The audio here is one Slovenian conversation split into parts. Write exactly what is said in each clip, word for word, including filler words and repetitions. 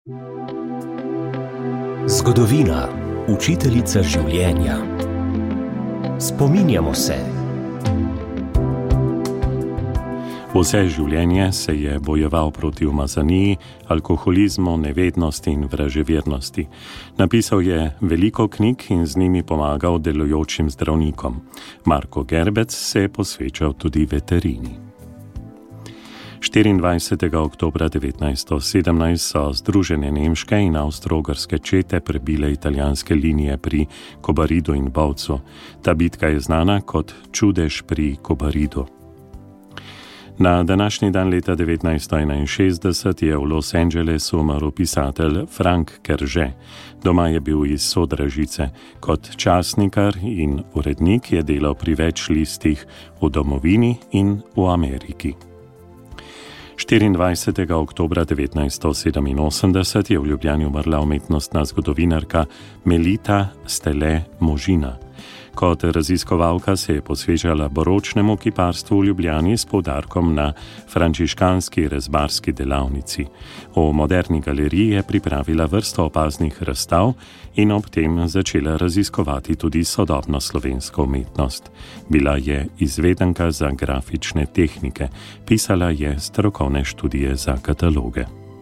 Zgodovina, učiteljica življenja. Spominjamo se. Vse življenje se je bojeval proti umazaniji, alkoholizmu, nevednosti in vraževernosti. Napisal je veliko knjig in z njimi pomagal delujočim zdravnikom. Marko Gerbec se je posvečal tudi veterini. štiriindvajsetega oktobra devetnajststo sedemnajst so združene nemške in avstro-ogrske čete prebile italijanske linije pri Kobaridu in Bovcu. Ta bitka je znana kot čudež pri Kobaridu. Na današnji dan leta devetnajststo enainšestdeset je v Los Angelesu umrl pisatelj Frank Kerže. Doma je bil iz Sodražice. Kot časnikar in urednik je delal pri več listih v domovini in v Ameriki. štiriindvajsetega oktobra devetnajststo sedeminosemdeset je v Ljubljani umrla umetnostna zgodovinarka Melita Stele Možina. Kot raziskovalka se je posvečala baročnemu kiparstvu v Ljubljani s poudarkom na frančiškanski rezbarski delavnici. V Moderni galeriji je pripravila vrsto opaznih razstav in ob tem začela raziskovati tudi sodobno slovensko umetnost. Bila je izvedenka za grafične tehnike, pisala je strokovne študije za kataloge.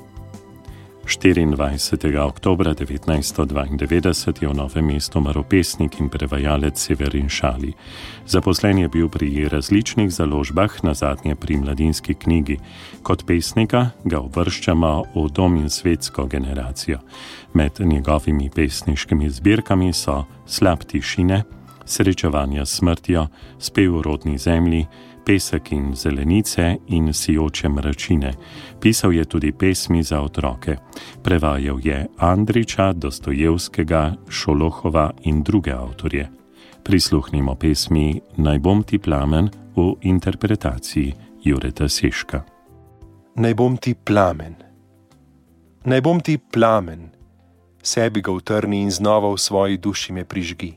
štiriindvajsetega oktobra devetnajststo dvaindevetdeset je v Novem mestu umrl pesnik in prevajalec Severin Šali. Zaposlen je bil pri različnih založbah, nazadnje pri Mladinski knjigi. Kot pesnika ga uvrščamo v dom in svetsko generacijo. Med njegovimi pesniškimi zbirkami so Slap tišine, Srečevanja s smrtjo, Spev v rodni zemlji, Pesek in zelenice in Sijoče mračine. Pisal je tudi pesmi za otroke. Prevajal je Andrića, Dostojevskega, Šolohova in druge avtorje. Prisluhnimo pesmi Naj bom ti plamen v interpretaciji Jureta Seška. Naj bom ti plamen. Naj bom ti plamen. Sebi ga utrni in znova v svoji duši me prižgi.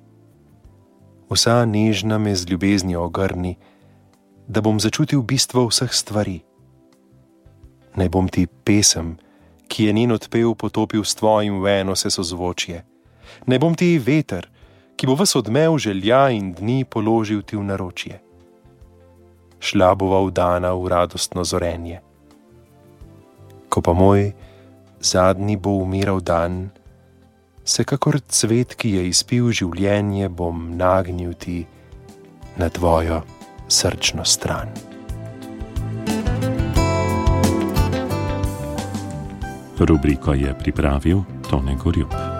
Vsa nežna me z ljubeznijo ogrni, da bom začutil bistvo vseh stvari. Naj bom ti pesem, ki je njen odpev potopil s tvojim v eno se sozvočje. Naj bom ti veter, ki bo ves odmev želja in dni položil ti v naročje. Šla bova vdana v radostno zorenje. Ko pa moj zadnji bo umiral dan, se kakor cvet, ki je izpil življenje, bom nagnil ti na tvojo srčno stran. Rubriko je pripravil Tone Gorjup.